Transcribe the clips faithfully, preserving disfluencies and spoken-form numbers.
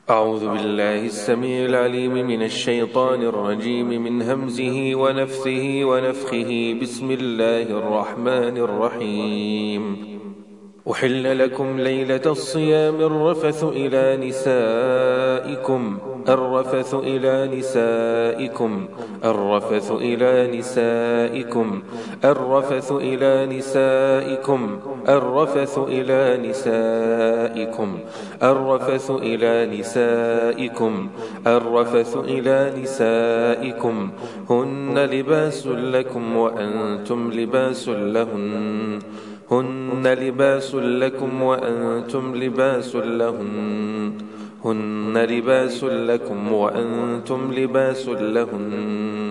أعوذ بالله السميع العليم من الشيطان الرجيم من همزه ونفثه ونفخه. بسم الله الرحمن الرحيم. أحل لكم ليلة الصيام الرفث إلى نسائكم الرفث إلى نسائكم الرفث إلى نسائكم الرفث إلى نسائكم الرفث إلى نسائكم الرفث إلى نسائكم الرفث إلى نسائكم هن لباس لكم وأنتم لباس لهن هن لباس لكم وأنتم لباس لهن هن لباس لكم وأنتم لباس لهن.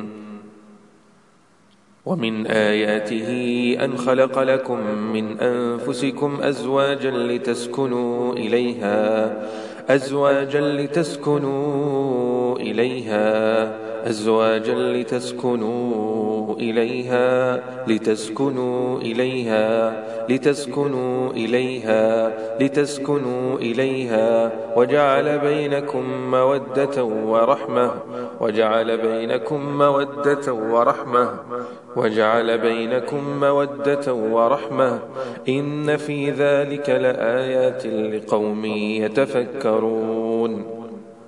ومن آياته أن خلق لكم من أنفسكم أزواجا لتسكنوا إليها أزواجا لتسكنوا إليها أزواجا لتسكنوا إليها لتسكنوا إليها لتسكنوا إليها لتسكنوا إليها وجعل بينكم مودة ورحمة وجعل بينكم مودة ورحمة وجعل بينكم مودة ورحمة إن في ذلك لآيات لقوم يتفكرون.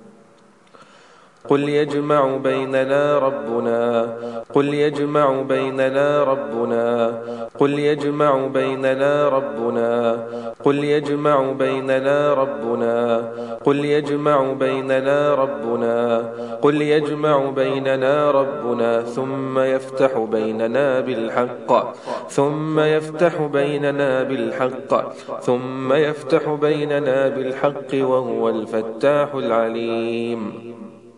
قل يجمع بيننا ربنا قل يجمع بيننا ربنا قل يجمع بيننا ربنا قل يجمع بيننا ربنا قل يجمع بيننا ربنا قل يجمع بيننا ربنا ثم يفتح بيننا بالحق ثم يفتح بيننا بالحق ثم يفتح بيننا بالحق وهو الفتاح العليم.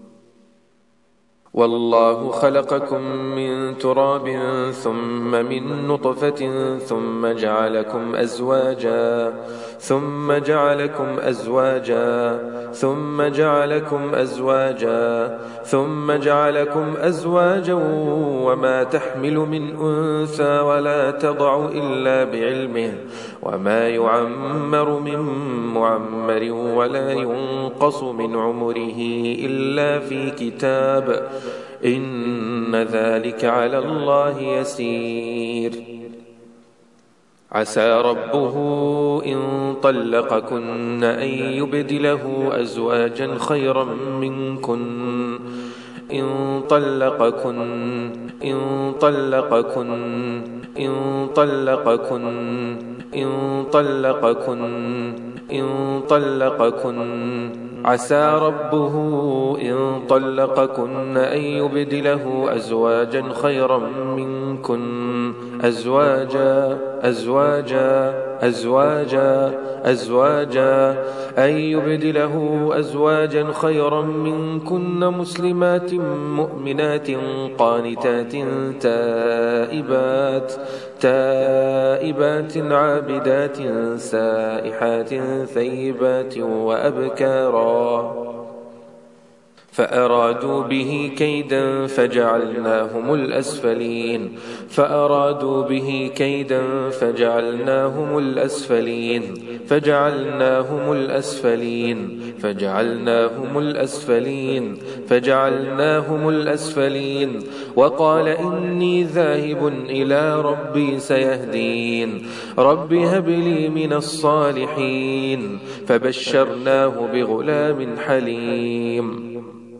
والله خلقكم من تراب ثم من نطفة ثم جعلكم أزواجا ثم جعلكم أزواجا ثم جعلكم أزواجا ثم جعلكم أزواجا وما تحمل من أنثى ولا تضع إلا بعلمه وما يعمر من معمر ولا ينقص من عمره إلا في كتاب إن ذلك على الله يسير. عسى ربه إن طلقكن أن يبدله أزواجا خيرا منكن إن طلقكن إن طلقكن إن طلقكن إن طلقكن إن طلقكن عسى ربه إن طلقكن أن يبدله أزواجا خيرا منكن أزواجا أزواجا أزواجا أزواجا أن يبدله أزواجا خيرا منكن مسلمات مؤمنات قانتات تائبات تائبات عابدات سائحات ثيبات وأبكارا فأرادوا به كيدا فجعلناهم الأسفلين فأرادوا به كيدا فجعلناهم الأسفلين فجعلناهم الأسفلين فجعلناهم الأسفلين فجعلناهم الأسفلين وقال إني ذاهب إلى ربي سيهدين رب هب لي من الصالحين فبشرناه بغلام حليم.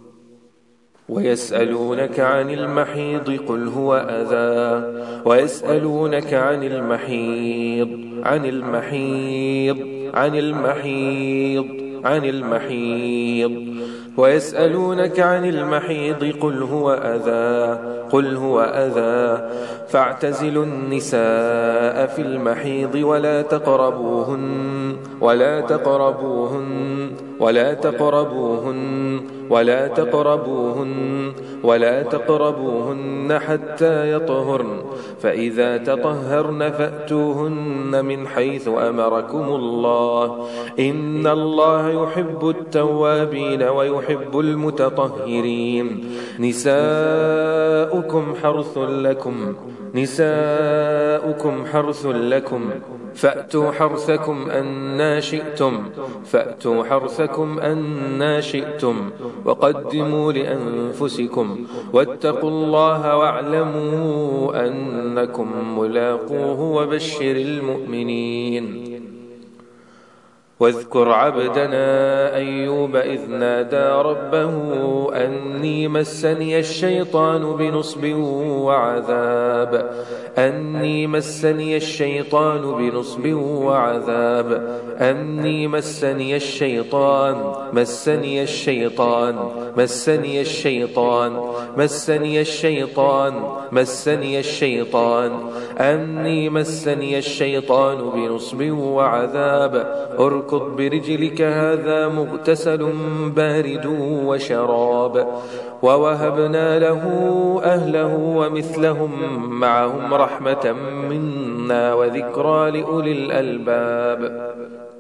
ويسألونك عن المحيض قل هو أذى ويسألونك عن المحيض عن المحيض عن المحيض عن المحيض ويسألونك عن المحيض قل هو أذى قل هو أذى فاعتزلوا النساء في المحيض ولا تقربوهن ولا تقربوهن ولا تقربوهن ولا تقربوهن ولا تقربوهن حتى يطهرن فإذا تطهرن فأتوهن من حيث أمركم الله إن الله يحب التوابين ويحب المتطهرين نساؤكم حرث لكم نساؤكم حرث لكم فأتوا حرثكم أنّا شئتم فأتوا حرثكم أنّا شئتم وقدموا لأنفسكم واتقوا الله واعلموا أنكم ملاقوه وبشر المؤمنين واذكر عبدنا أيوب إذ نادى ربه أني مسني الشيطان بنصب وعذاب أني مسني الشيطان بنصب وعذاب أني مسني الشيطان مسني الشيطان مسني الشيطان مسني الشيطان مسني الشيطان أني مسني الشيطان بنصب وعذاب اركض برجلك هذا مغتسل بارد وشراب ووهبنا له أهله ومثلهم معهم رحمة منا وذكرى لأولي الألباب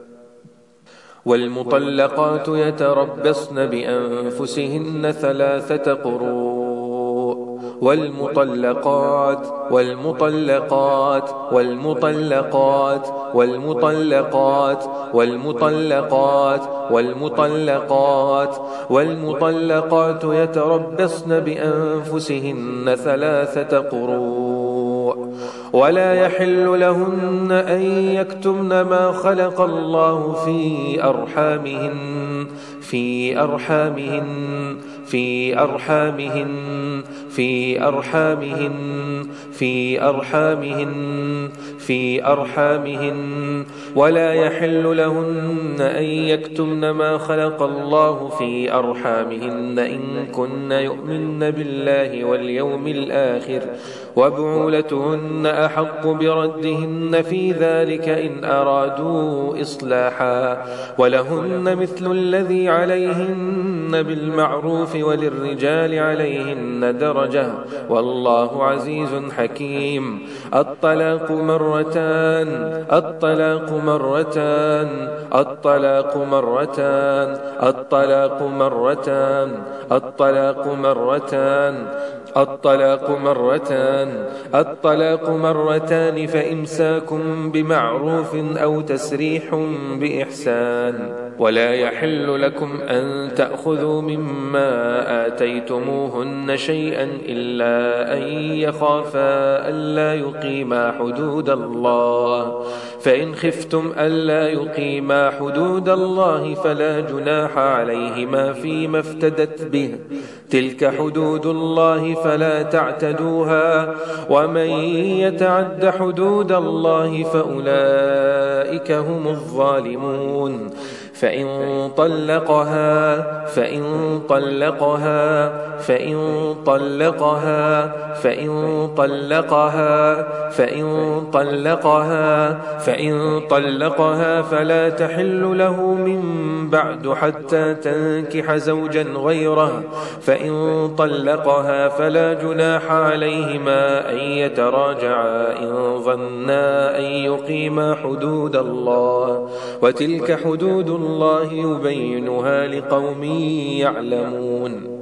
والمطلقات يتربصن بأنفسهن ثلاثة قروء والمطلقات والمطلقات والمطلقات والمطلقات والمطلقات والمطلقات والمطلقات يتربصن بأنفسهن ثلاثة قروء ولا يحل لهن أن يكتمن ما خلق الله في أرحامهن في أرحامهن في أرحامهن في أرحامهن في أرحامهن في أرحامهن ولا يحل لهن أن يكتمن ما خلق الله في أرحامهن إن كن يؤمن بالله واليوم الآخر وبعولتهن أحق بردهن في ذلك إن أرادوا إصلاحا ولهن مثل الذي عليهن بالمعروف وللرجال عليهن درجة والله عزيز حكيم الطلاق مرتان الطلاق مرتان الطلاق مرتان الطلاق مرتان الطلاق مرتان الطلاق مرتان الطلاق مرتان فإمساكم بمعروف أو تسريح بإحسان ولا يحل لكم أن تأخذوا مما آتيتموهن شيئا إلا أن يخافا ألا يقيما حدود الله فإن خفتم ألا يقيما حدود الله فلا جناح عليهما فيما افتدت به تلك حدود الله فلا تعتدوها ومن يتعد حدود الله فأولئك هم الظالمون فإن طلقها فإن طلقها فإن طلقها فإن طلقها فإن طلقها فإن طلقها فلا تحل له من بعد حتى تنكح زوجا غيره فإن طلقها فلا جناح عليهما أن يتراجعا إن ظنا أن يقيما حدود الله وتلك حدود الله يبينها لقوم يعلمون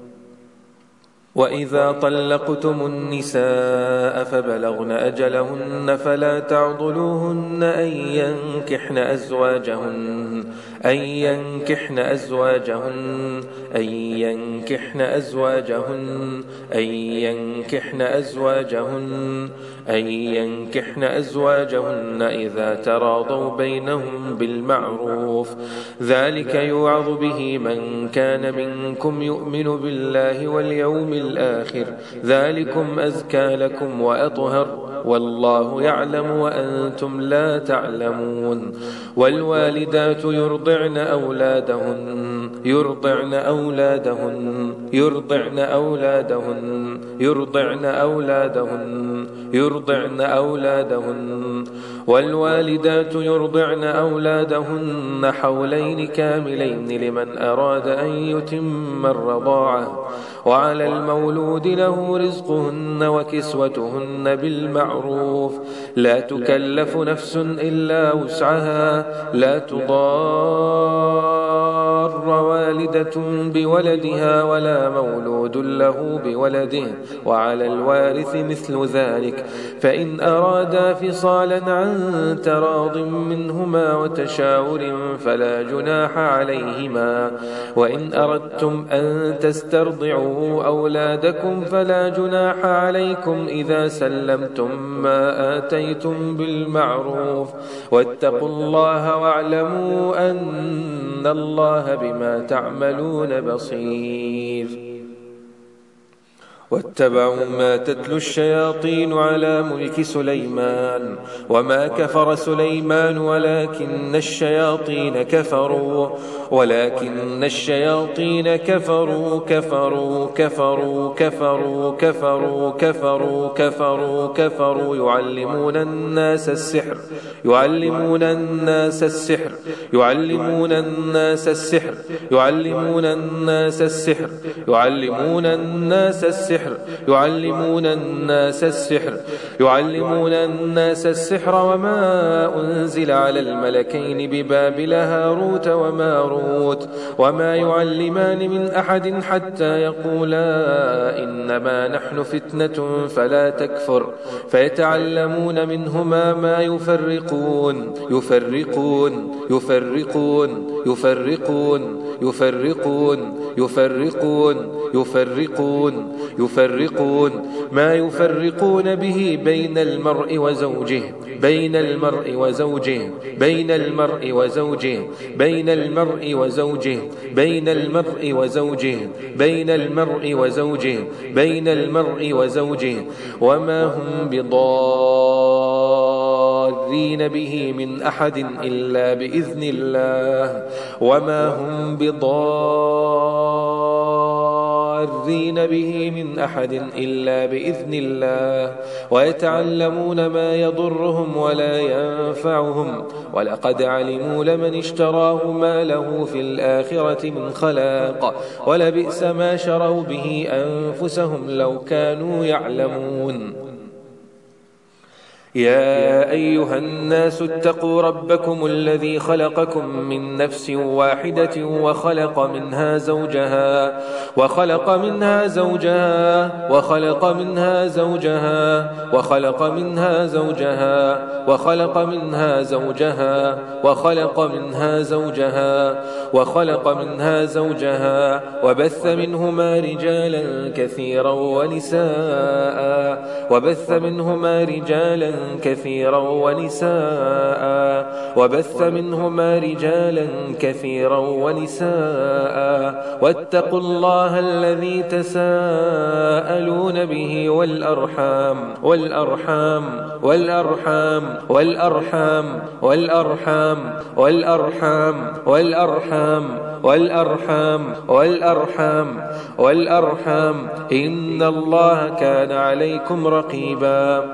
وإذا طلقتم النساء فبلغن أجلهن فلا تعضلوهن أن ينكحن أزواجهن أن ينكحن أزواجهن أن ينكحن أزواجهن أن ينكحن أزواجهن أن ينكحن أزواجهن إذا تراضوا بينهم بالمعروف ذلك يوعظ به من كان منكم يؤمن بالله واليوم الآخر ذلكم أزكى لكم وأطهر والله يعلم وأنتم لا تعلمون والوالدات يرضعن أولادهن يرضعن أولادهن يرضعن أولادهن يرضعن أولادهن يرضعن أولادهن والوالدات يرضعن أولادهن حولين كاملين لمن أراد أن يتم الرضاعة وعلى المولود له رزقهن وكسوتهن بالمعروف لا تكلف نفس إلا وسعها لا تضار والدة بولدها ولا مولود له بولده وعلى الوارث مثل ذلك فإن أرادا فصالا عن تراض منهما وتشاور فلا جناح عليهما وإن أردتم أن تسترضعوا أولادكم فلا جناح عليكم إذا سلمتم ما آتيتم بالمعروف واتقوا الله واعلموا أن الله بما تعملون بصير واتبعوا ما تتلو الشياطين على ملك سليمان وما كفر سليمان ولكن الشياطين كفروا ولكن الشياطين كفروا كفروا كفروا كفروا كفروا كفروا كفروا كفروا يعلمون الناس السحر يعلمون الناس السحر يعلمون الناس السحر يعلمون الناس السحر يعلمون الناس السحر يعلمون الناس السحر يعلمون الناس السحر وما أنزل على الملكين ببابل هاروت وماروت وما يعلمان من أحد حتى يقولا إنما نحن فتنة فلا تكفر فيتعلمون منهما ما يفرقون يفرقون يفرقون يفرقون يفرقون يفرقون يفرقون يفرقون ما يفرقون به بين المرء وزوجه بين المرء وزوجه بين المرء وزوجه بين المرء وزوجه بين المرء وزوجه بين المرء وزوجه بين المرء وزوجه وما هم بضارين به من أحد إلا بإذن الله وما هم بضارين به من أحد إلا بإذن الله ويتعلمون ما يضرهم ولا ينفعهم ولقد علموا لمن اشتراه ما له في الآخرة من خلاق ولبئس ما شروا به أنفسهم لو كانوا يعلمون يا أيها الناس اتقوا ربكم الذي خلقكم من نفس واحدة وخلق منها زوجها وخلق منها زوجها وخلق منها زوجها وخلق منها زوجها وخلق منها زوجها وخلق منها زوجها وخلق منها زوجها وبث منهما رجالا كثيرا ونساء وبث منهما رجالا كثيرا ونساء وبث منهما رجالا كثيرا ونساء واتقوا الله الذي تساءلون به والأرحام والأرحام والأرحام والأرحام والأرحام والأرحام والأرحام والأرحام والأرحام والأرحام إن الله كان عليكم رقيبا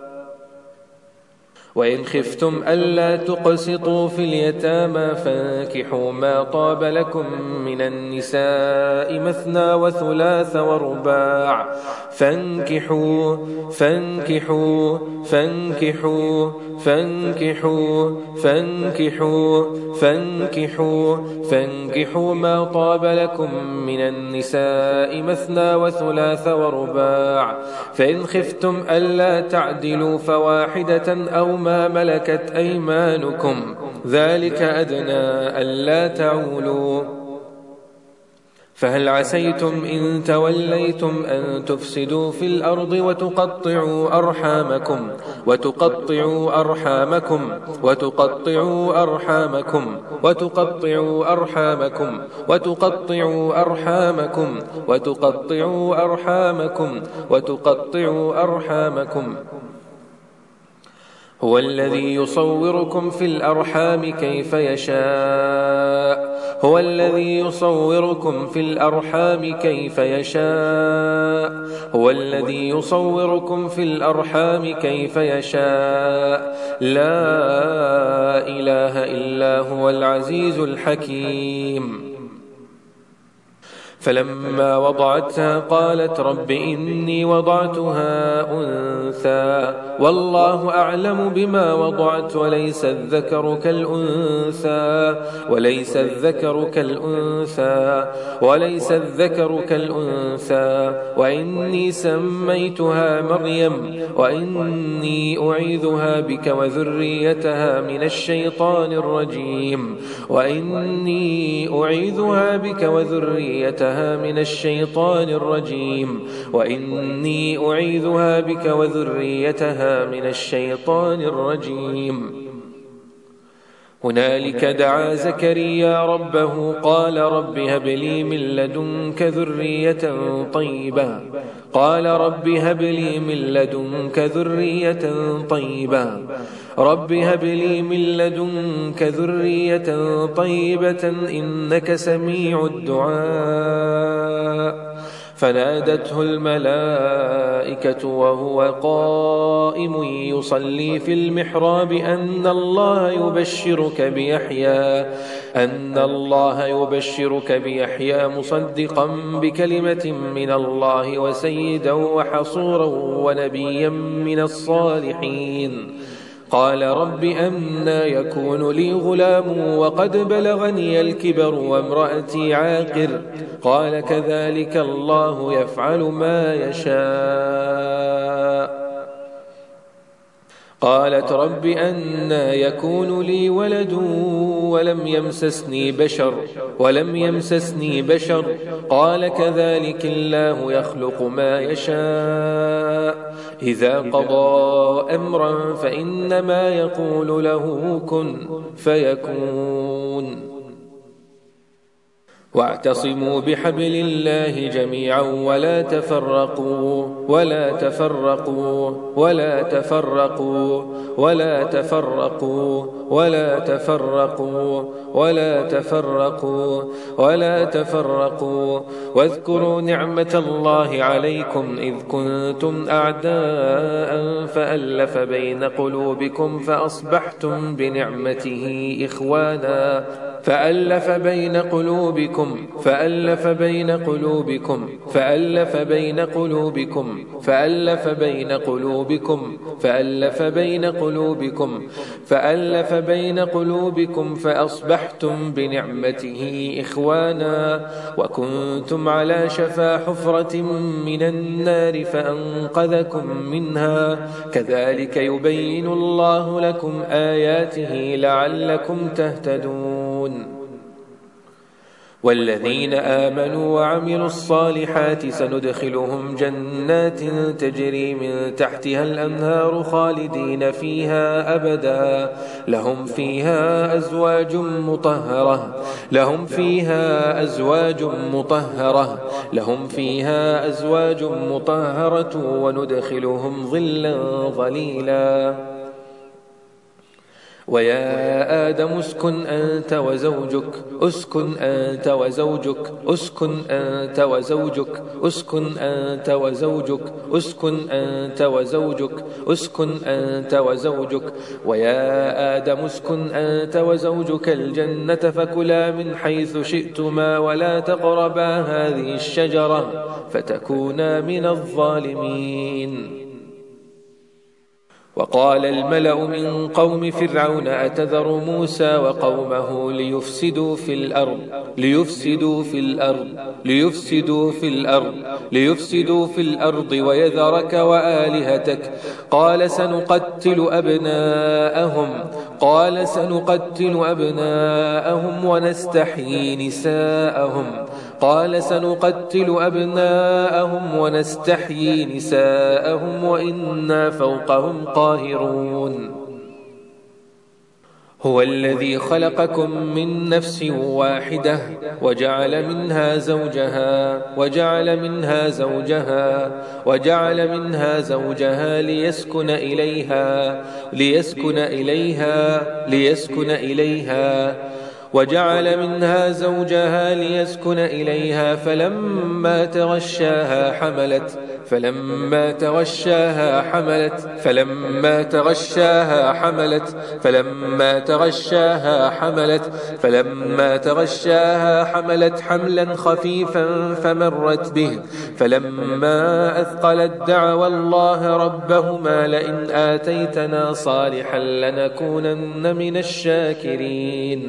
وإن خفتم ألا تقسطوا في اليتامى فانكحوا ما طاب لكم من النساء مثنى وثلاث ورباع فانكحوا فانكحوا فانكحوا فانكحوا فانكحوا فانكحوا فانكحوا ما طاب لكم من النساء مثنى وثلاث ورباع فإن خفتم ألا تعدلوا فواحدة أو ما ملكت أيمانكم ذلك أدنى ألا تعولوا فهل عسيتم إن توليتم أن تفسدوا في الأرض وتقطعوا أرحامكم وتقطعوا أرحامكم وتقطعوا أرحامكم وتقطعوا أرحامكم وتقطعوا أرحامكم وتقطعوا أرحامكم وتقطعوا أرحامكم هو الذي يصوركم في الأرحام كيف يشاء هو الذي يصوركم في الأرحام كيف يشاء هو الذي يصوركم في الأرحام كيف يشاء لا إله إلا هو العزيز الحكيم. فلما وضعتها قالت رب إني وضعتها أنثى والله أعلم بما وضعت وليس الذكر كالأنثى وليس الذكر كالأنثى وليس الذكر كالأنثى وإني سميتها مريم وإني أعيذها بك وذريتها من الشيطان الرجيم وإني أعيذها بك وذريتها من الشيطان الرجيم وإني أعيذها بك وذريتها من الشيطان الرجيم. هنالك دعا زكريا ربه قال رب هب لي من لدنك ذرية طيبة قال رب هب لي من لدنك ذرية طيبة رب هب لي من لدنك ذرية طيبة إنك سميع الدعاء. فنادته الملائكة وهو قائم يصلي في المحراب أن الله يبشرك بيحيى أن الله يبشرك بيحيى مصدقا بكلمة من الله وسيدا وحصورا ونبيا من الصالحين. قال رب أنى يكون لي غلام وقد بلغني الكبر وامرأتي عاقر قال كذلك الله يفعل ما يشاء. قالت رب أنى يكون لي ولد ولم يمسسني بشر ولم يمسسني بشر قال كذلك الله يخلق ما يشاء إذا قضى أمرا فإنما يقول له كن فيكون. واعتصموا بحبل الله جميعا ولا تفرقوا ولا تفرقوا ولا تفرقوا ولا تفرقوا ولا تفرقوا ولا تفرقوا ولا تفرقوا واذكروا نعمة الله عليكم إذ كنتم أعداء فألف بين قلوبكم فأصبحتم بنعمته إخوانا فألف بين قلوبكم فألف بين قلوبكم فألف بين قلوبكم فألف بين قلوبكم فألف بين قلوبكم فألف بين قلوبكم فأصبحتم بنعمته إخوانا وكنتم على شفا حفرة من النار فأنقذكم منها كذلك يبين الله لكم آياته لعلكم تهتدون. والذين آمنوا وعملوا الصالحات سندخلهم جنات تجري من تحتها الأنهار خالدين فيها أبدا لهم فيها أزواج مطهرة لهم فيها أزواج مطهرة لهم فيها أزواج مطهرة وندخلهم ظلا ظليلا. ويا آدم اسكن أنت وزوجك اسكن أنت وزوجك اسكن أنت وزوجك اسكن أنت وزوجك اسكن أنت وزوجك اسكن أنت وزوجك ويا آدم اسكن أنت وزوجك الجنة فكلا من حيث شئتما ولا تقربا هذه الشجرة فتكونا من الظالمين. وقال الملأ من قوم فرعون أتذر موسى وقومه ليفسدوا في الأرض ليفسدوا في الأرض ليفسدوا في الأرض ليفسدوا في الأرض ويذرك وآلهتك قال سنقتل أبناءهم قال سنقتل أبناءهم ونستحيي نساءهم قال سنقتل أبناءهم ونستحيي نساءهم وإنا فوقهم قاهرون. هو الذي خلقكم من نفس واحدة وجعل منها زوجها وجعل منها زوجها وجعل منها زوجها ليسكن إليها ليسكن إليها ليسكن إليها وجعل منها زوجها ليسكن إليها فلما تغشاها حملت فلما تغشاها حملت فلما تغشاها حملت فلما تغشاها حملت فلما تغشاها حملت حملا خفيفا فمرت به فلما أثقلت دعوا الله ربهما لئن آتيتنا صالحا لنكونن من الشاكرين.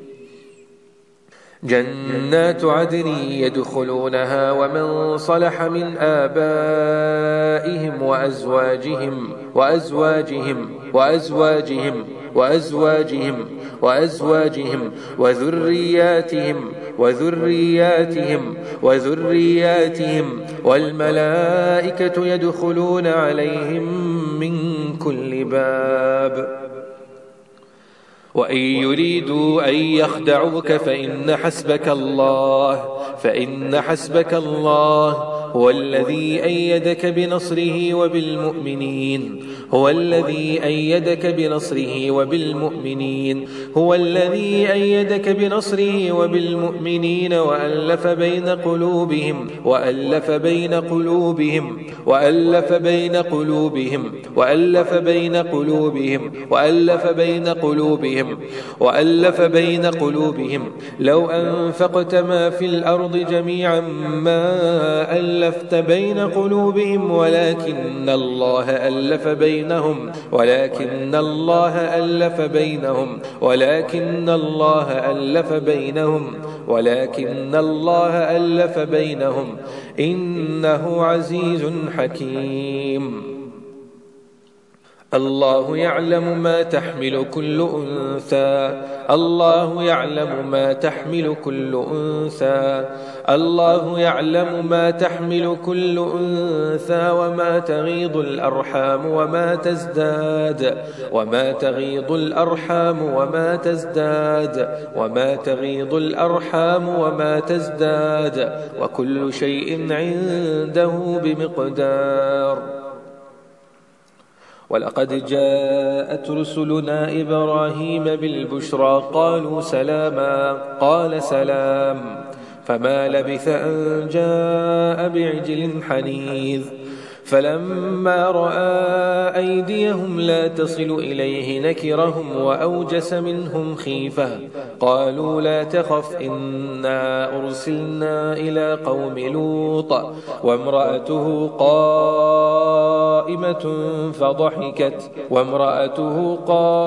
جنات عدن يدخلونها ومن صلح من آبائهم وأزواجهم وأزواجهم وأزواجهم وأزواجهم وأزواجهم وذرياتهم وذرياتهم وذرياتهم والملائكة يدخلون عليهم من كل باب. وإن يريدوا أن يخدعوك فإن حسبك الله فإن حسبك الله هو الذي أيدك بنصره وبالمؤمنين هو الذي أيدك بنصره وبالمؤمنين هو الذي أيدك بنصره وبالمؤمنين وألف بين قلوبهم وألف بين قلوبهم وألف بين قلوبهم وألف بين قلوبهم وألف بين قلوبهم وألف بين قلوبهم لو أنفقت ما في الأرض جميعا ما ألفت بين قلوبهم ولكن الله ألف بينهم ولكن الله ألف بينهم ولكن الله ألف بينهم ولكن الله ألف بينهم إنه عزيز حكيم. الله يعلم ما تحمل كل أنثى الله يعلم ما تحمل كل أنثى الله يعلم ما تحمل كل أنثى وما تغيض الأرحام وما تزداد وما تغيض الأرحام وما تزداد وما تغيض الأرحام وما تزداد وكل شيء عنده بمقدار. ولقد جاءت رسلنا إبراهيم بالبشرى قالوا سلاما قال سلام فما لبث أن جاء بعجل حنيذ فلما رأى أيديهم لا تصل إليه نكرهم وأوجس منهم خيفة قالوا لا تخف إنا أرسلنا إلى قوم لوط وامرأته قائمة فضحكت وامرأته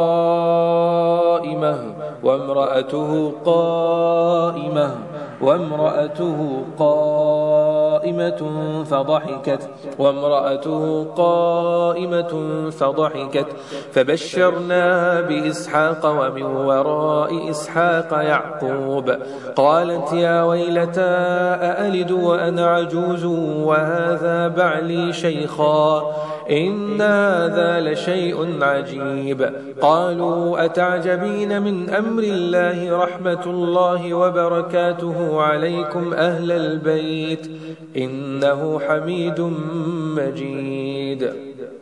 قائمة وامرأته قائمة وامرأته قائمة فضحكت وامرأته قائمة فضحكت فبشرناها بإسحاق ومن وراء إسحاق يعقوب قالت يا ويلتى أألد وأنا عجوز وهذا بعلي شيخا إن هذا لشيء عجيب قالوا أتعجبين من أمر الله رحمة الله وبركاته عليكم أهل البيت إنه حميد مجيد.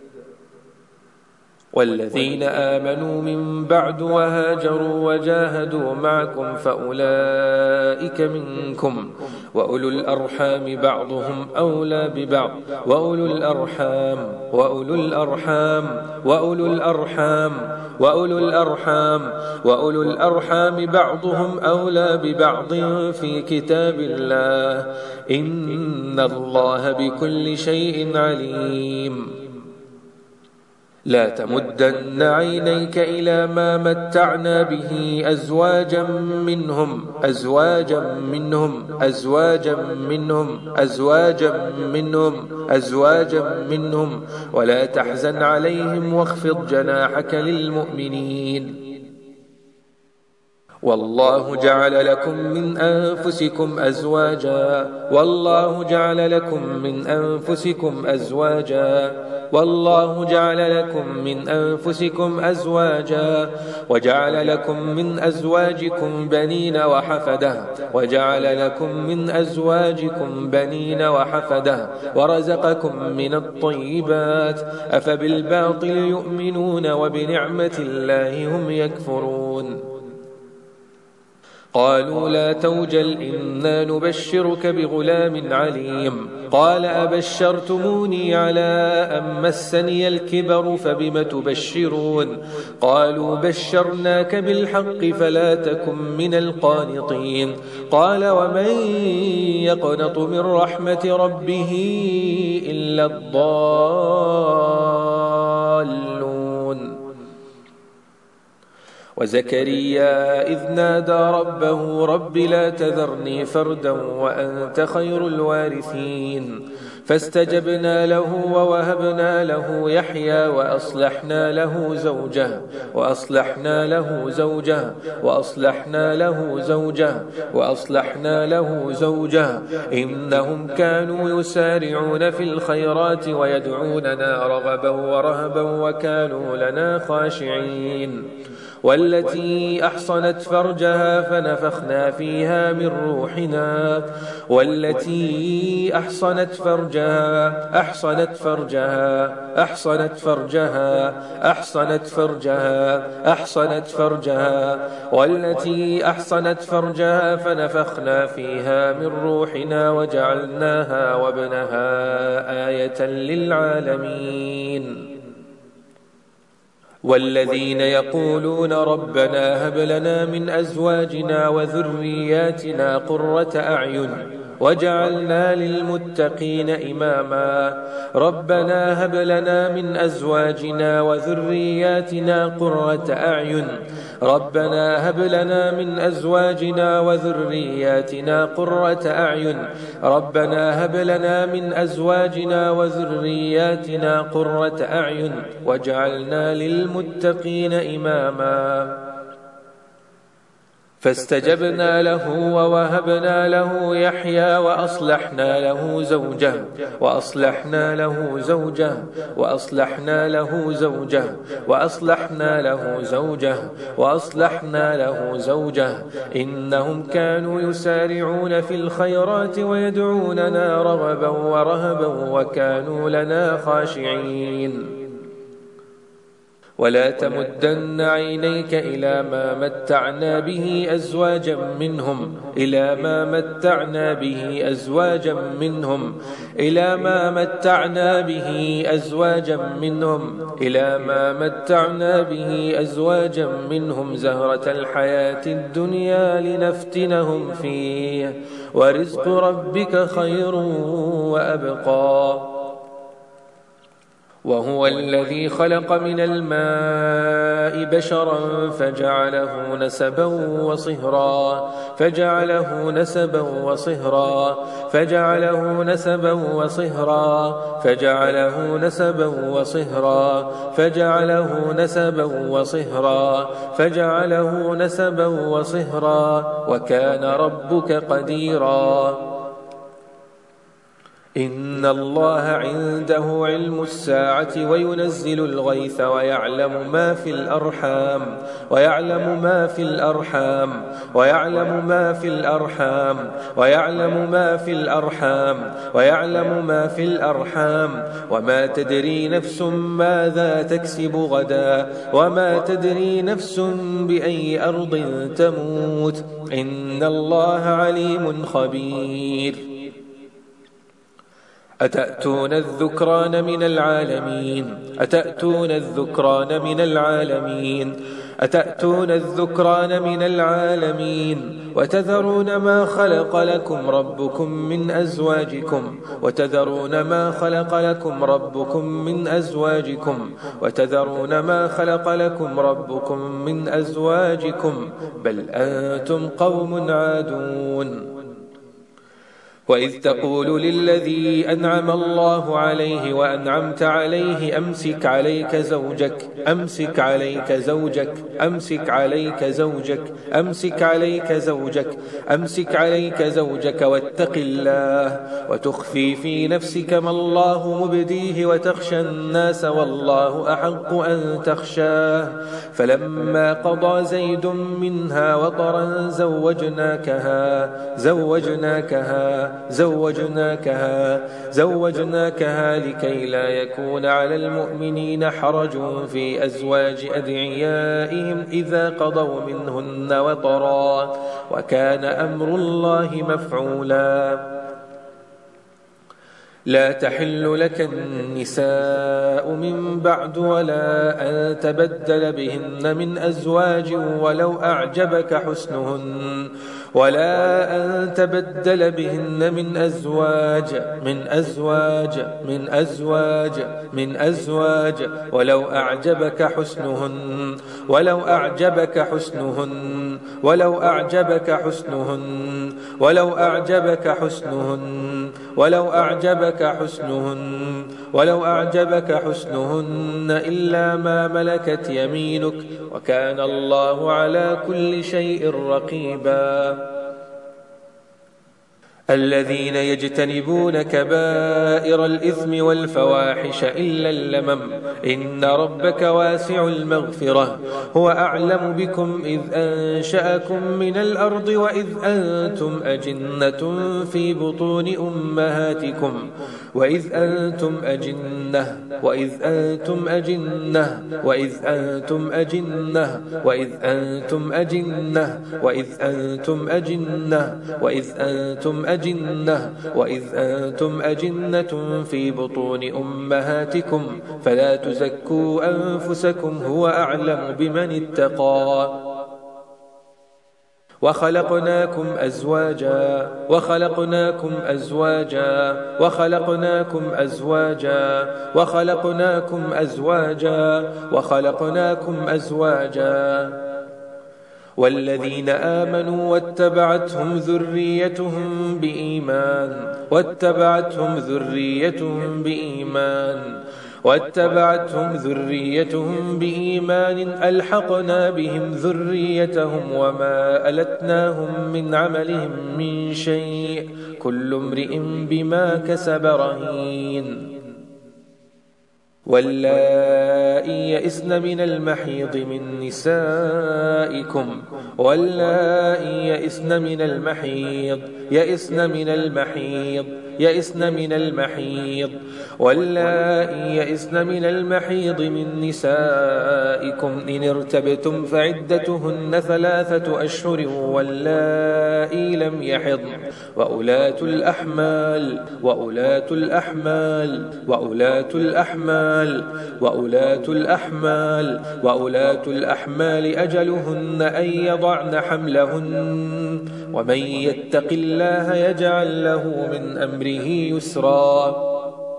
والذين آمنوا من بعد وهاجروا وجاهدوا معكم فأولئك منكم وأولو الأرحام بعضهم أولى ببعض وأولو الأرحام وأولو الأرحام وأولو الأرحام وأولو الأرحام وأولو الأرحام بعضهم أولى ببعض في كتاب الله إن الله بكل شيء عليم. لا تمدن عينيك إلى ما متعنا به أزواجا منهم أزواجا منهم أزواجا منهم أزواجا منهم أزواجا منهم ولا تحزن عليهم واخفض جناحك للمؤمنين. والله جعل لكم من أنفسكم أزواجا والله جعل لكم من أنفسكم أزواجا والله جعل لكم من أنفسكم أزواجا وجعل لكم من أزواجكم بنين وحفدة وجعل لكم من أزواجكم بنين وحفدة ورزقكم من الطيبات أفبالباطل يؤمنون وبنعمة الله هم يكفرون. قالوا لا توجل إنا نبشرك بغلام عليم قال أبشرتموني على أن مسني الكبر فبم تبشرون قالوا بشرناك بالحق فلا تكن من القانطين قال ومن يقنط من رحمة ربه إلا الضالون وزكريا إذ نادى ربه رب لا تذرني فردا وأنت خير الوارثين فاستجبنا له ووهبنا له يحيى وأصلحنا له زوجه وأصلحنا له زوجه وأصلحنا له زوجه وأصلحنا له زوجه إنهم كانوا يسارعون في الخيرات ويدعوننا رغبا ورهبا وكانوا لنا خاشعين والتي أحصنت فرجها فنفخنا فيها من روحنا والتي أحصنت فرجها أحصنت فرجها أحصنت فرجها أحصنت فرجها أحصنت فرجها والتي أحصنت فرجها فنفخنا فيها من روحنا وجعلناها وابنها آية للعالمين والذين يقولون ربنا هب لنا من أزواجنا وذرياتنا قرة أعين وجعلنا للمتقين إماما ربنا هب لنا من أزواجنا وذرياتنا قرة أعين ربنا هب لنا من أزواجنا وذرياتنا قرة أعين ربنا هب لنا من أزواجنا وذرياتنا قرة أعين وجعلنا للمتقين إماما فاستجبنا له ووهبنا له يحيى وأصلحنا له زوجه وأصلحنا له زوجه وأصلحنا له زوجه وأصلحنا له زوجه وأصلحنا له زوجه إنهم كانوا يسارعون في الخيرات ويدعوننا رغبا ورهبا وكانوا لنا خاشعين ولا تمدن عينيك إلى ما متعنا به أزواجا منهم إلى ما متعنا به أزواجا منهم إلى ما متعنا به أزواجا منهم إلى ما متعنا به أزواجا منهم زهرة الحياة الدنيا لنفتنهم فيه ورزق ربك خير وأبقى وهو الذي خلق من الماء بشرا فجعله نسبا وصهرا فجعله نسبا وصهرا فجعله نسبا وصهرا فجعله نسبا وصهرا فجعله نسبا وصهرا فجعله نسبا وصهرا وكان ربك قديرا إن الله عنده علم الساعة وينزل الغيث ويعلم ما في الأرحام ويعلم ما في الأرحام ويعلم ما في الأرحام ويعلم ما في الأرحام ويعلم ما في الأرحام وما تدري نفس ماذا تكسب غدا وما تدري نفس بأي أرض تموت إن الله عليم خبير أتأتون الذكران من العالمين أتأتون الذكران من العالمين أتأتون الذكران من العالمين وتذرون ما خلق لكم ربكم من أزواجكم وتذرون ما خلق لكم ربكم من أزواجكم وتذرون ما خلق لكم ربكم من أزواجكم بل أنتم قوم عادون وإذ تقول للذي أنعم الله عليه وأنعمت عليه أمسك عليك زوجك أمسك عليك زوجك أمسك عليك زوجك أمسك عليك زوجك أمسك عليك زوجك واتق الله وتخفي في نفسك ما الله مبديه وتخشى الناس والله أحق أن تخشاه فلما قضى زيد منها وطرا زوجناكها زوجناكها زوجناكها زوجناكها لكي لا يكون على المؤمنين حرج في أزواج أدعيائهم إذا قضوا منهن وطرا وكان أمر الله مفعولا لا تحل لك النساء من بعد ولا أن تبدل بهن من أزواج ولو أعجبك حسنهن ولا أن تبدل بهن من أزواج من أزواج من أزواج من أزواج ولو أعجبك حسنهن ولو أعجبك حسنهن ولو أعجبك حسنهن ولو أعجبك حسنهن ولو أعجبك حسنهن ولو أعجبك حسنهن إلا ما ملكت يمينك وكان الله على كل شيء رقيبا الذين يجتنبون كبائر الإثم والفواحش إلا اللمم إن ربك واسع المغفرة هو أعلم بكم إذ أنشأكم من الأرض وإذ أنتم أجنة في بطون أمهاتكم وإذ أنتم أجنة وإذ أنتم أجنة وإذ أنتم أجنة وإذ أنتم أجنة وإذ أنتم أجنة وإذ أنتم أجنة وإذ أنتم أجنة في بطون أمهاتكم فلا تزكوا أنفسكم هو أعلم بمن اتقى وخلقناكم أزواجا وخلقناكم أزواجا وخلقناكم أزواجا وخلقناكم أزواجا وخلقناكم أزواجا والذين آمنوا واتبعتهم ذريتهم بإيمان واتبعتهم ذريتهم بإيمان واتبعتهم ذريتهم بإيمان ألحقنا بهم ذريتهم وما ألتناهم من عملهم من شيء كل امرئ بما كسب رهين واللائي يئسن من المحيض من نسائكم واللائي يئسن من المحيض يئسن من المحيض يئسن من المحيض واللائي يئسن من المحيض من نسائكم إن ارتبتم فعدتهن ثلاثة أشهر واللائي لم يحضن وأولاة الأحمال وأولاة الأحمال وأولاة الأحمال وأولاة الأحمال وأولاة الأحمال أجلهن أن يضعن حملهن ومن يتق الله يجعل له من أمره يسرا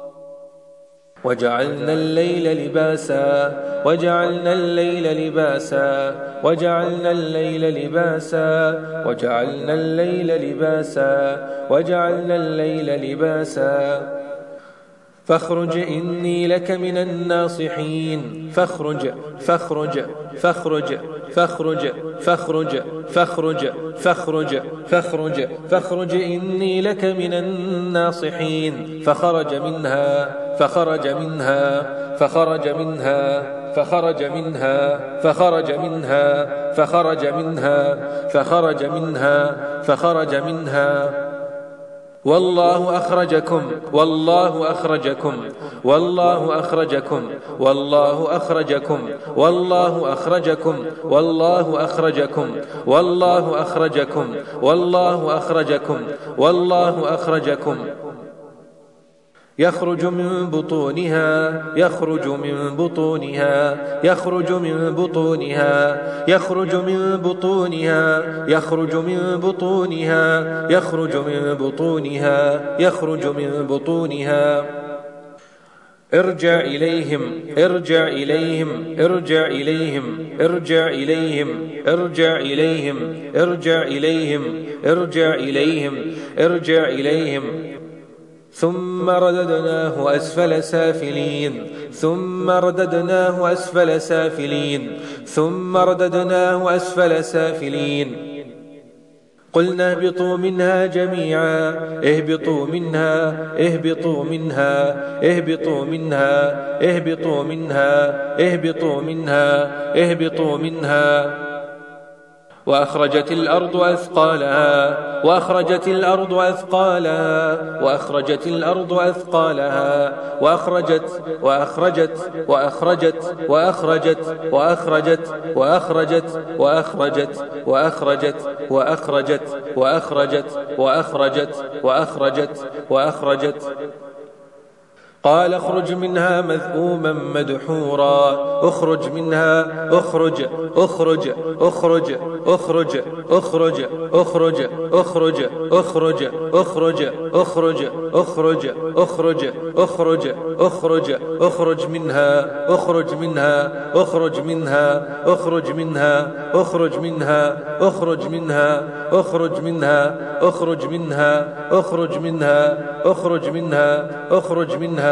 وجعلنا الليل لباسا وجعلنا الليل لباسا وجعلنا الليل لباسا وجعلنا الليل لباسا وجعلنا الليل لباسا فاخرج إني لك من الناصحين فاخرج فاخرج فاخرج فاخرج فاخرج فاخرج فاخرج فاخرج فاخرج إني لك من الناصحين فخرج منها فخرج منها فخرج منها فخرج منها فخرج منها فخرج منها فخرج منها فخرج منها والله أخرجكم والله أخرجكم والله أخرجكم والله أخرجكم والله أخرجكم والله أخرجكم والله أخرجكم والله أخرجكم والله أخرجكم يخرج من بطونها يخرج من بطونها يخرج من بطونها يخرج من بطونها يخرج من بطونها يخرج من بطونها يخرج من بطونها ارجع إليهم ارجع إليهم ارجع إليهم ارجع إليهم ارجع إليهم ارجع إليهم ارجع إليهم ارجع إليهم ثم رددناه أسفل سافلين ثم رددناه أسفل سافلين ثم رددناه أسفل سافلين قلنا اهبطوا منها جميعا اهبطوا منها اهبطوا منها اهبطوا منها اهبطوا منها اهبطوا منها اهبطوا منها وأخرجت الأرض أثقالها وأخرجت الأرض أثقالها وأخرجت الأرض أثقالها وأخرجت وأخرجت وأخرجت وأخرجت وأخرجت وأخرجت وأخرجت وأخرجت وأخرجت وأخرجت وأخرجت وأخرجت وأخرجت قال اخرج منها مذءوما مدحورا اخرج منها اخرج اخرج اخرج اخرج اخرج اخرج اخرج اخرج اخرج اخرج اخرج اخرج اخرج اخرج اخرج منها اخرج منها اخرج منها اخرج منها اخرج منها اخرج منها اخرج منها اخرج منها اخرج منها اخرج منها اخرج منها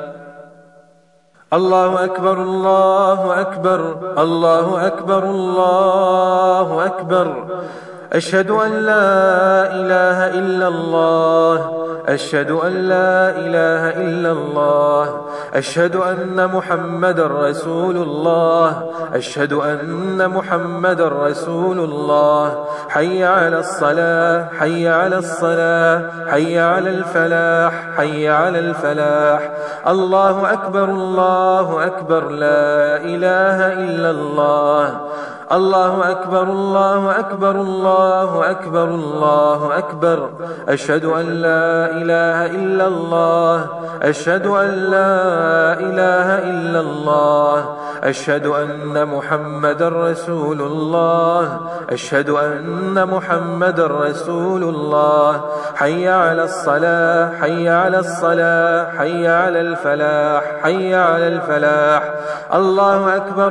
الله أكبر الله أكبر الله أكبر الله أكبر أشهد أن لا إله إلا الله أشهد أن لا إله إلا الله أشهد أن محمد رسول الله أشهد أن محمد رسول الله حي على الصلاة حي على الصلاة حي على الفلاح حي على الفلاح الله أكبر الله أكبر لا إله إلا الله الله أكبر الله أكبر الله أكبر الله أكبر أشهد أن لا إله إلا الله أشهد أن لا إله إلا الله أشهد أن محمد رسول الله أشهد أن محمد رسول الله حي على الصلاة حي على الصلاة حي على الفلاح حي على الفلاح الله أكبر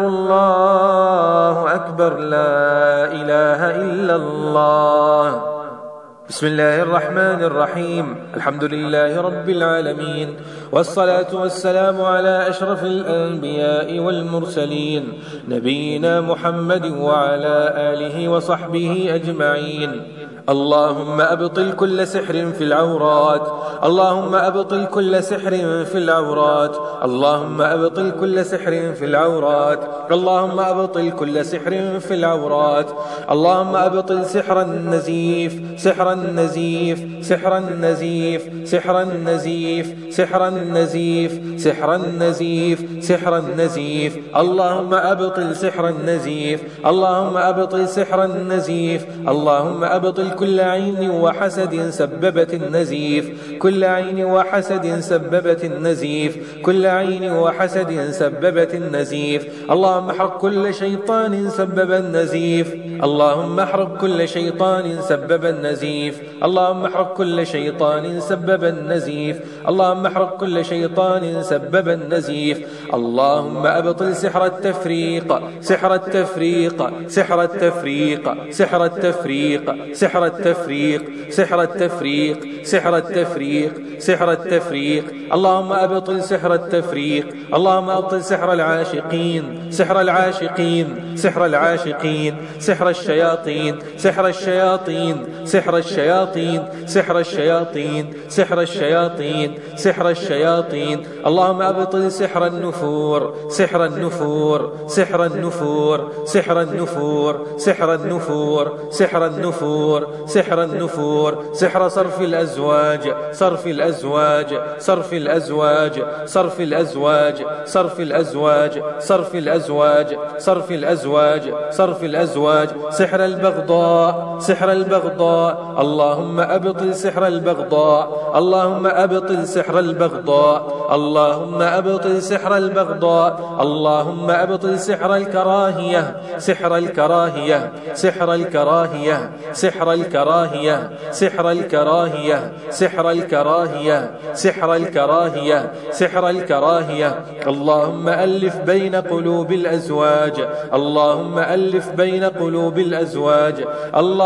الله أكبر لا إله إلا الله بسم الله الرحمن الرحيم الحمد لله رب العالمين والصلاة والسلام على أشرف الأنبياء والمرسلين نبينا محمد وعلى آله وصحبه أجمعين اللهم أبطل كل سحر في العورات اللهم أبطل كل سحر في العورات اللهم أبطل كل سحر في العورات اللهم أبطل كل سحر في العورات اللهم أبطل سحر النزيف سحر النزيف سحر النزيف سحر النزيف سحر النزيف سحر النزيف سحر النزيف اللهم أبطل سحر النزيف اللهم أبطل سحر النزيف اللهم أبطل كل عين وحسد سببت النزيف كل عين وحسد سببت النزيف كل عين وحسد سببت النزيف اللهم احرق كل شيطان سبب النزيف اللهم احرق كل شيطان سبب النزيف اللهم احرق كل شيطان سبب النزيف اللهم احرق كل شيطان سبب النزيف اللهم أبطل سحر التفريق سحر التفريق سحر التفريق سحر التفريق سحر التفريق سحر التفريق سحر التفريق سحر التفريق اللهم أبطل سحر التفريق اللهم أبطل سحر العاشقين سحر العاشقين سحر العاشقين سحر الشياطين سحر الشياطين سحر الشياطين سحر الشياطين سحر الشياطين سحر الشياطين اللهم أبطل سحر النفور سحر النفور سحر النفور سحر النفور سحر النفور سحر النفور سحر النفور سحر صرف الأزواج صرف الأزواج صرف الأزواج صرف الأزواج صرف الأزواج صرف الأزواج صرف الأزواج صرف الأزواج سحر البغضاء سحر البغضاء اللهم أبطل سحر البغضاء اللهم أبطل سحر البغضاء اللهم أبطل سحر البغضاء اللهم أبطل سحر الكراهية سحر الكراهية سحر الكراهية سحر الكراهية سحر الكراهية سحر الكراهية سحر الكراهية سحر الكراهية اللهم ألف بين قلوب الأزواج اللهم ألف بين قلوب الأزواج اللهم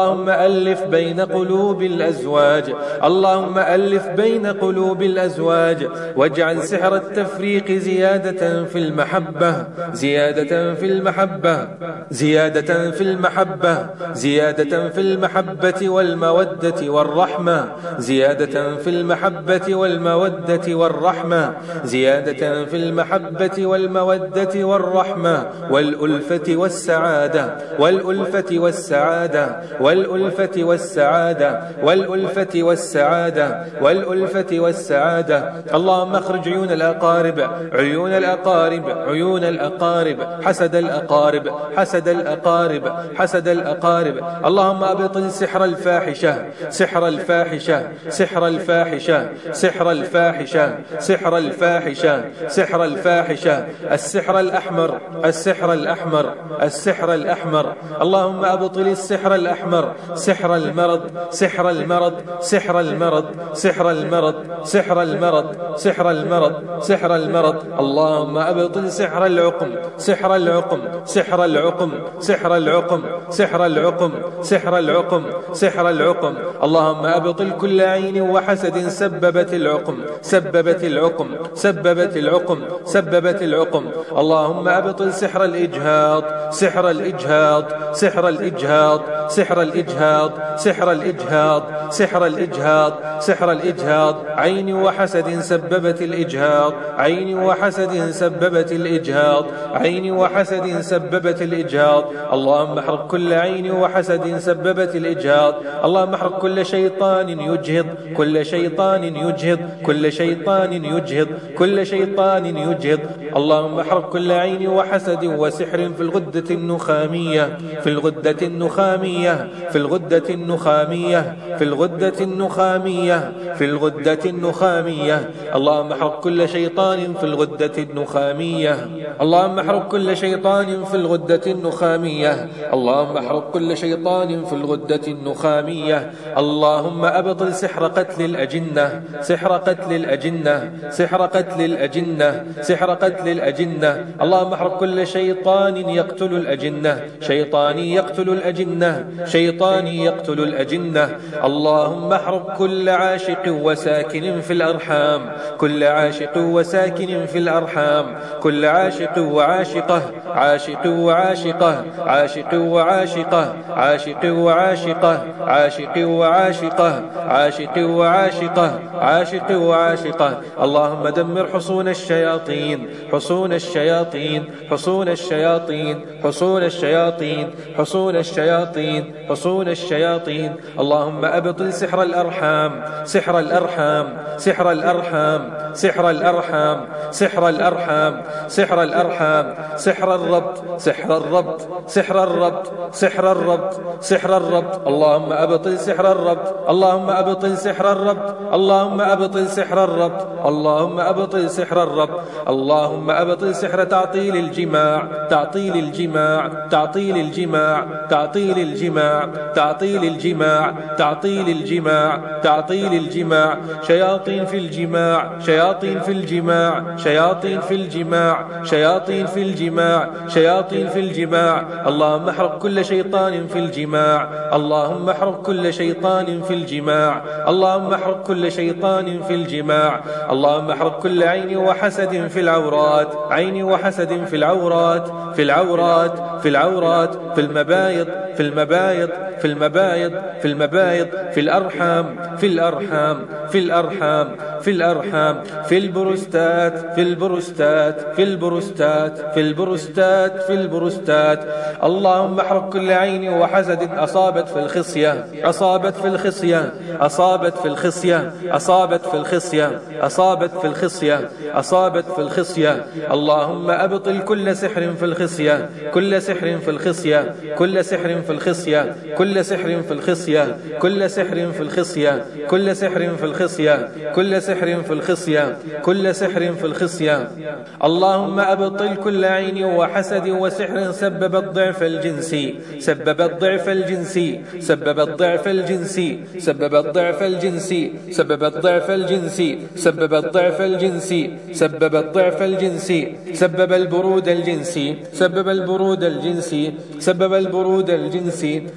اللهم ألف بين قلوب الأزواج اللهم ألف بين قلوب الأزواج واجعل سحر التفريق زيادة في المحبة زيادة في المحبة زيادة في المحبة زيادة في المحبة والمودة والرحمة زيادة في المحبة والمودة والرحمة زيادة في المحبة والمودة والرحمة والألفة والسعادة والألفة والسعادة والألفة والسعادة والألفة والسعادة والألفة والسعادة. اللهم اخرج عيون الأقارب عيون الأقارب عيون الأقارب حسد الأقارب حسد الأقارب حسد الأقارب. اللهم أبطل سحر الفاحشة سحر الفاحشة سحر الفاحشة سحر الفاحشة سحر الفاحشة سحر الفاحشة السحر الأحمر السحر الأحمر السحر الأحمر. اللهم أبطل السحر الأحمر سحر المرض سحر المرض سحر المرض سحر المرض سحر المرض سحر المرض سحر المرض. اللهم أبطل سحر العقم سحر العقم سحر العقم سحر العقم سحر العقم سحر العقم سحر العقم. اللهم أبطل كل عين وحسد سببت العقم سببت العقم سببت العقم سببت العقم. اللهم أبطل سحر الإجهاض سحر الإجهاض سحر الإجهاض سحر الإجهاض سحر الإجهاض سحر الإجهاض سحر الإجهاض. عين وحسد سببت الإجهاض عين وحسد سببت الإجهاض عين وحسد سببت الإجهاض. اللهم احرق كل عين وحسد سببت الإجهاض. اللهم احرق كل شيطان يجهض كل شيطان يجهض كل شيطان يجهض كل شيطان يجهض. اللهم احرق كل عين وحسد وسحر في الغدة النخامية في الغدة النخامية في الغدة النخامية في الغدة النخامية في الغدة النخامية. اللهم احرق كل شيطان في الغدة النخامية. اللهم احرق كل شيطان في الغدة النخامية. اللهم احرق كل شيطان في الغدة النخامية. اللهم أبطل سحر قتل الأجنة سحر قتل الأجنة سحر قتل الأجنة سحر قتل الأجنة. اللهم احرق كل شيطان يقتل الأجنة شيطان يقتل الأجنة شيطان يقتل الأجنة. اللهم احرق كل عاشق وساكن في الأرحام كل عاشق وساكن في الأرحام كل عاشق وعاشقة عاشق وعاشقة عاشق وعاشقة عاشق وعاشقة عاشق وعاشقة عاشق وعاشقة عاشق وعاشقة. اللهم دمر حصون الشياطين حصون الشياطين حصون الشياطين حصون الشياطين حصون الشياطين حصون الشياطين. اللهم أبطل سحر الأرحام سحر الأرحام سحر الأرحام سحر الأرحام سحر الأرحام سحر الأرحام سحر الربط سحر الربط سحر الربط سحر الربط سحر الربط. اللهم أبطل سحر الربط اللهم أبطل سحر الربط اللهم أبطل سحر الربط اللهم أبطل سحر الربط. اللهم أبطل سحر تعطيل الجماع تعطيل الجماع تعطيل الجماع تعطيل الجماع تعطيل الجماع تعطيل الجماع تعطيل الجماع. شياطين في الجماع شياطين في الجماع شياطين في الجماع شياطين في الجماع شياطين في الجماع. اللهم احرق كل شيطان في الجماع اللهم احرق كل شيطان في الجماع اللهم احرق كل شيطان في الجماع. اللهم احرق كل عين وحسد في العورات عين وحسد في العورات في العورات في العورات في المبايض في المبايض في المبايض في المبايض في الأرحام في الأرحام في الأرحام في الأرحام في البروستات في البروستات في البروستات في البروستات في البروستات. اللهم احرق كل عين وحسد أصابت في الخصية أصابت في الخصية أصابت في الخصية أصابت في الخصية أصابت في الخصية أصابت في الخصية. اللهم أبطل كل سحر في الخصية كل سحر في الخصية كل سحر في الخصية كل سحر في الخصية كل سحر في الخصية كل سحر في الخصية كل سحر في الخصية كل سحر في الخصية. اللهم أبطل كل عين وحسد وسحر سبب الضعف الجنسي سبب الضعف الجنسي سبب الضعف الجنسي سبب الضعف الجنسي سبب الضعف الجنسي سبب الضعف الجنسي سبب الضعف الجنسي سبب البرود الجنسي سبب البرود الجنسي سبب البرود الجنسي سبب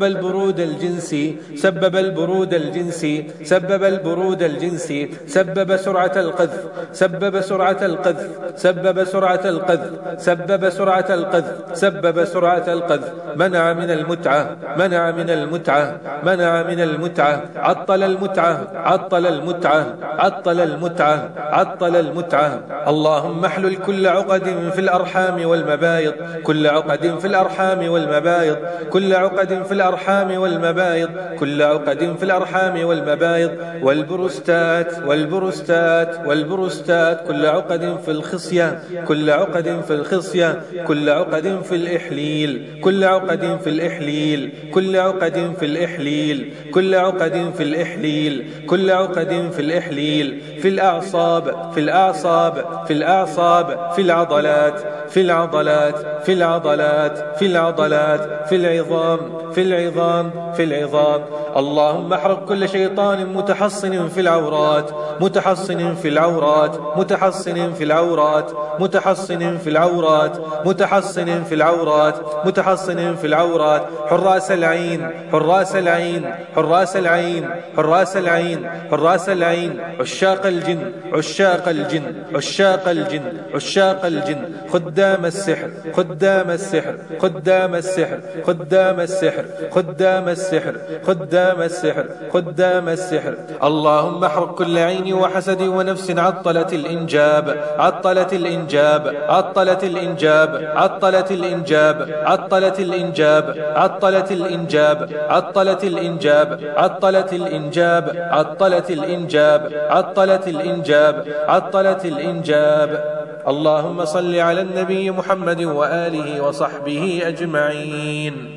البرود الجنسي سبب البرود الجنسي سبب البرود الجنسي سبب سرعة القذف سبب سرعة القذف سبب سرعة القذف سبب سرعة القذف سبب سرعة القذف منع من المتعة منع من المتعة منع من المتعة عطل المتعة عطل المتعة عطل المتعة عطل المتعة. اللهم احلل كل عقد في الأرحام والمبايض كل عقد في الأرحام والمبايض كل عقد في الأرحام والمبايض كل عقد في الأرحام والمبايض والبروستات والبروستات والبروستات كل عقد في الخصية كل عقد في الخصية كل عقد في الإحليل كل عقد في الإحليل كل عقد في الإحليل كل عقد في الإحليل كل عقد في الإحليل في الأعصاب في الأعصاب في الأعصاب في العضلات في العضلات في العضلات في العضلات في العظام في العظام في العظام. اللهم احرق كل شيطان متحصن في العورات متحصن في العورات متحصن في العورات متحصن في العورات متحصن في العورات متحصن في العورات. حراس العين حراس العين حراس العين حراس العين حراس العين. عشاق الجن عشاق الجن عشاق الجن عشاق الجن. خدام السحر خدام السحر خدام السحر خدام السحر خدام السحر خدام السحر خدام السحر. اللهم احرق كل عين وحسد ونفس عطلت الإنجاب عطلت الإنجاب عطلت الإنجاب عطلت الإنجاب عطلت الإنجاب عطلت الإنجاب عطلت الإنجاب عطلت الإنجاب عطلت الإنجاب عطلت الإنجاب عطلت الإنجاب. اللهم صل على النبي محمد وآله وصحبه أجمعين.